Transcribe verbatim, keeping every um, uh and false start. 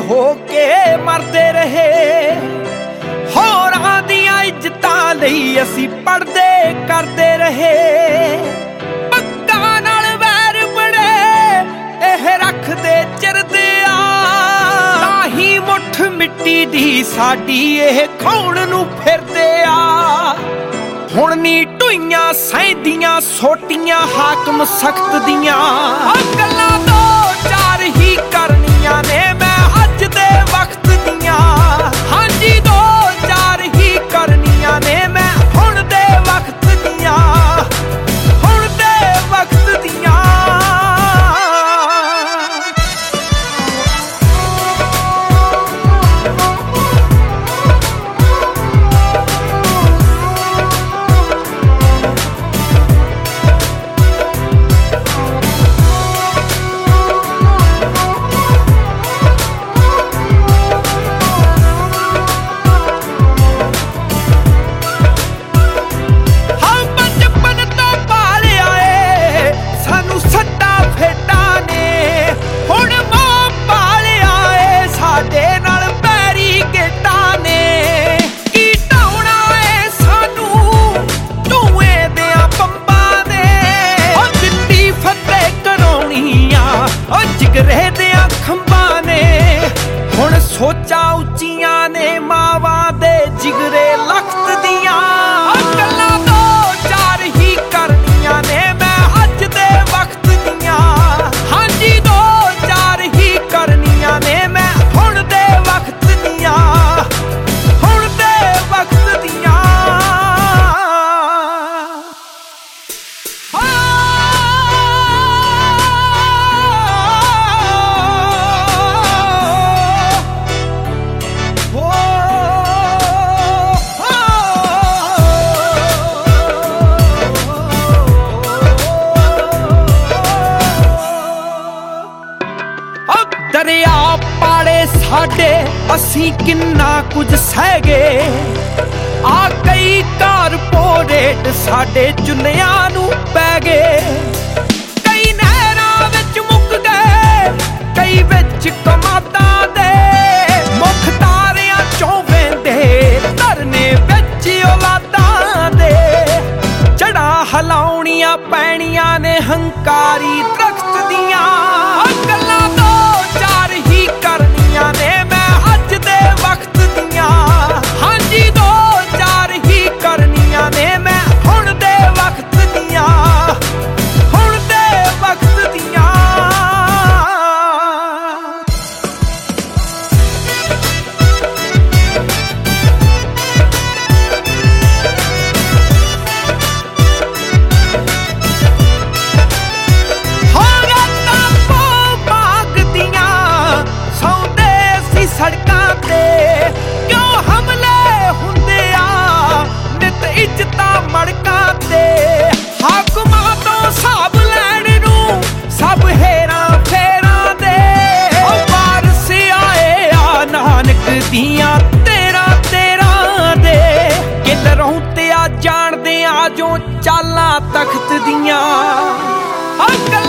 हो के मरते रहे। होरां दियां इज्जतां लई असीं पढ़दे करदे रहे। पक्कां नाल वैर बड़े इह रखदे चिरदे आ, ताही मुठ मिट्टी दी साडी इह खाउण नूं फिरदे आ। हुण नी ढुइयां सैंदियां सोटियां हाकम सख्त दियां, गल्लां दो चार ही करनियां ने मैं अज दे वक्त दियां। हां जी दो चार ही करनियां ने मैं हुण दे वक्त दियां, हुण दे वक्त दियां। सोचा उच्चियां ने मावां दे जिगरे लखत दियां, गल्लां दो चार ही करनियां ने मैं अज दे वक्त दियां। हां जी दो चार ही करनियां ने मैं हुण दे वक्त दियां, हुण दे वक्त दियां। दरिया पाड़े साडे असीं किन्ना कुछ सह गए, आ कई कारपोरेट साडे चुन्नियां नूं पै गए। कई नहरां विच मुक गए, कई विच कमादां दे, मुख तारियां चों वेंदे धरने विच औलादां दे। जड़ां हलाउणियां पैणियां ने हंकारी दरख्त दियां, गल्लां दो चार ही करनियां ने मैं अज दे वक्त दियां। हां जी दो चार ही करनियां ने मैं हुण दे वक्त दियां, हुण दे वक्त दियां। सड़कां ते क्यों हमले हुंदे आ, नित इज्जतां मड़कां ते। हाकमां तो साब लैण नूं सब हेरां फेरां दे, वारस आए आ नानक दियां तेरां तेरां दे। किल रहूं ते आ जाणदे आ जो चालां तख्त दियां।